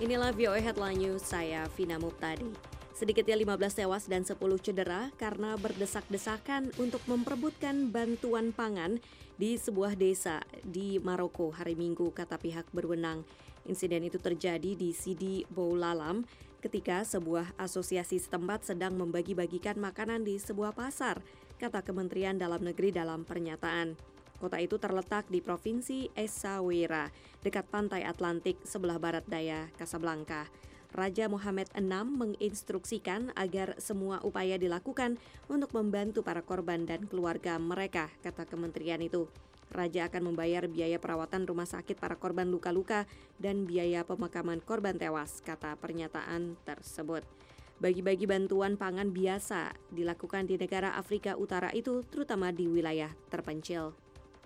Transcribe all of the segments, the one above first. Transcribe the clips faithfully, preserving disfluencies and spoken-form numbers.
Inilah V O A Headline News, saya Vina Muptadi. Sedikitnya lima belas tewas dan sepuluh cedera karena berdesak-desakan untuk memperebutkan bantuan pangan di sebuah desa di Maroko hari Minggu, kata pihak berwenang. Insiden itu terjadi di Sidi Boulalam ketika sebuah asosiasi setempat sedang membagi-bagikan makanan di sebuah pasar, kata Kementerian Dalam Negeri dalam pernyataan. Kota itu terletak di Provinsi Essaouira, dekat pantai Atlantik sebelah barat daya Casablanca. Raja Mohammed enam menginstruksikan agar semua upaya dilakukan untuk membantu para korban dan keluarga mereka, kata kementerian itu. Raja akan membayar biaya perawatan rumah sakit para korban luka-luka dan biaya pemakaman korban tewas, kata pernyataan tersebut. Bagi-bagi bantuan pangan biasa dilakukan di negara Afrika Utara itu, terutama di wilayah terpencil.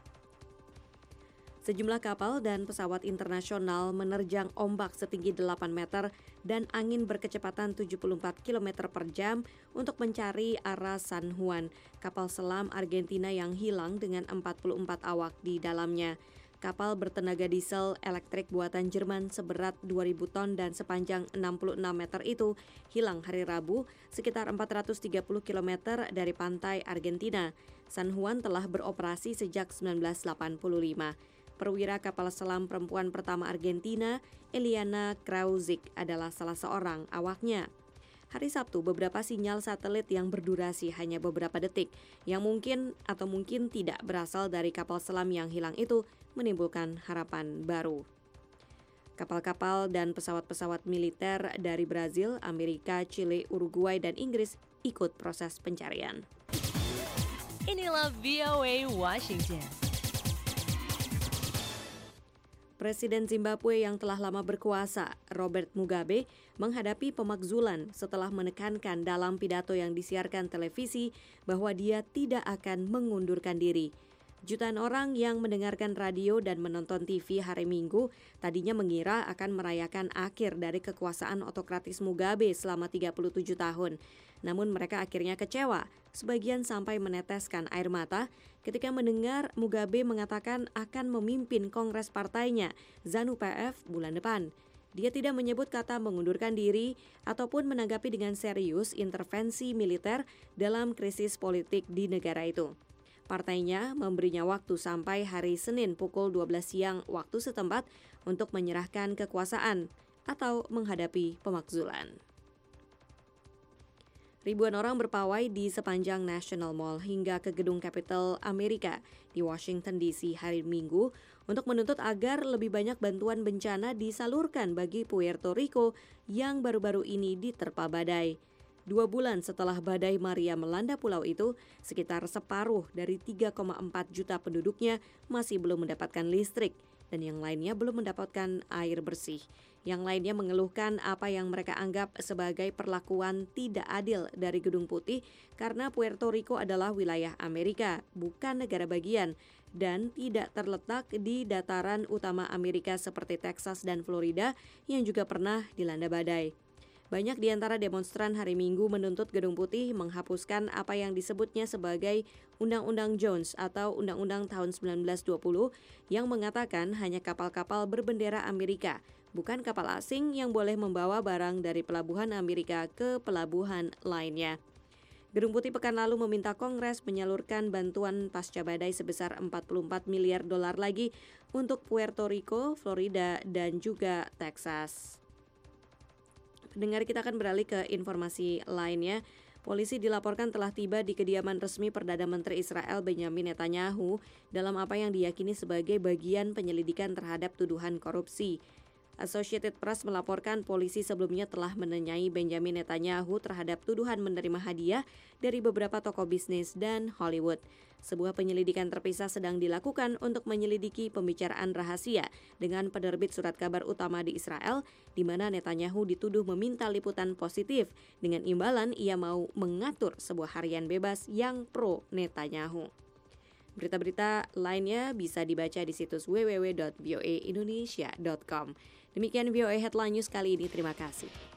Sejumlah kapal dan pesawat internasional menerjang ombak setinggi delapan meter dan angin berkecepatan tujuh puluh empat kilometer per jam untuk mencari arah San Juan, kapal selam Argentina yang hilang dengan empat puluh empat awak di dalamnya. Kapal bertenaga diesel elektrik buatan Jerman seberat dua ribu ton dan sepanjang enam puluh enam meter itu hilang hari Rabu sekitar empat ratus tiga puluh kilometer dari pantai Argentina. San Juan telah beroperasi sejak seribu sembilan ratus delapan puluh lima. Perwira kapal selam perempuan pertama Argentina, Eliana Krauzik, adalah salah seorang awaknya. Hari Sabtu, beberapa sinyal satelit yang berdurasi hanya beberapa detik, yang mungkin atau mungkin tidak berasal dari kapal selam yang hilang itu, menimbulkan harapan baru. Kapal-kapal dan pesawat-pesawat militer dari Brazil, Amerika, Chile, Uruguay, dan Inggris ikut proses pencarian. Inilah V O A Washington. Presiden Zimbabwe yang telah lama berkuasa, Robert Mugabe, menghadapi pemakzulan setelah menekankan dalam pidato yang disiarkan televisi bahwa dia tidak akan mengundurkan diri. Jutaan orang yang mendengarkan radio dan menonton T V hari Minggu tadinya mengira akan merayakan akhir dari kekuasaan otokratis Mugabe selama tiga puluh tujuh tahun. Namun mereka akhirnya kecewa, sebagian sampai meneteskan air mata ketika mendengar Mugabe mengatakan akan memimpin kongres partainya, ZANU-P F, bulan depan. Dia tidak menyebut kata mengundurkan diri ataupun menanggapi dengan serius intervensi militer dalam krisis politik di negara itu. Partainya memberinya waktu sampai hari Senin pukul dua belas siang waktu setempat untuk menyerahkan kekuasaan atau menghadapi pemakzulan. Ribuan orang berpawai di sepanjang National Mall hingga ke gedung Capitol Amerika di Washington D C hari Minggu untuk menuntut agar lebih banyak bantuan bencana disalurkan bagi Puerto Rico yang baru-baru ini diterpa badai. Dua bulan setelah badai Maria melanda pulau itu, sekitar separuh dari tiga koma empat juta penduduknya masih belum mendapatkan listrik dan yang lainnya belum mendapatkan air bersih. Yang lainnya mengeluhkan apa yang mereka anggap sebagai perlakuan tidak adil dari Gedung Putih karena Puerto Rico adalah wilayah Amerika, bukan negara bagian, dan tidak terletak di dataran utama Amerika seperti Texas dan Florida yang juga pernah dilanda badai. Banyak di antara demonstran hari Minggu menuntut Gedung Putih menghapuskan apa yang disebutnya sebagai Undang-Undang Jones atau Undang-Undang tahun seribu sembilan ratus dua puluh yang mengatakan hanya kapal-kapal berbendera Amerika, bukan kapal asing yang boleh membawa barang dari pelabuhan Amerika ke pelabuhan lainnya. Gedung Putih pekan lalu meminta Kongres menyalurkan bantuan pasca badai sebesar empat puluh empat miliar dolar lagi untuk Puerto Rico, Florida, dan juga Texas. Pendengar, kita akan beralih ke informasi lainnya. Polisi dilaporkan telah tiba di kediaman resmi Perdana Menteri Israel Benjamin Netanyahu dalam apa yang diyakini sebagai bagian penyelidikan terhadap tuduhan korupsi. Associated Press melaporkan polisi sebelumnya telah menanyai Benjamin Netanyahu terhadap tuduhan menerima hadiah dari beberapa tokoh bisnis dan Hollywood. Sebuah penyelidikan terpisah sedang dilakukan untuk menyelidiki pembicaraan rahasia dengan penerbit surat kabar utama di Israel, di mana Netanyahu dituduh meminta liputan positif. Dengan imbalan ia mau mengatur sebuah harian bebas yang pro Netanyahu. Berita-berita lainnya bisa dibaca di situs w w w dot v o a indonesia dot com. Demikian V O A Headline News kali ini, terima kasih.